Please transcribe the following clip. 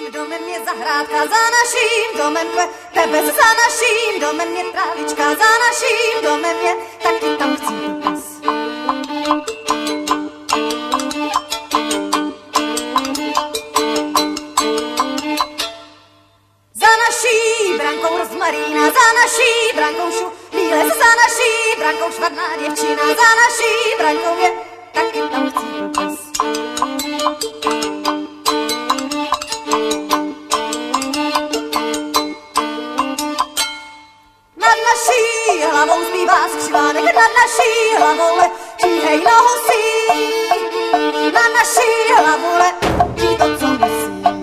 naším domem je zahrádka, za naším domem tebe za naším domem je trávička, za naším domem je taky tam chci pas. Za naší brankou rozmarína, za naší brankou šumí les, za naší brankou švarná děvčina, za naší brankou je taky tam chci pas. Nad naší hlavou zbývá skřivánek, nad naší hlavou letí hej nohusí, nad naší hlavou letí to, co musí.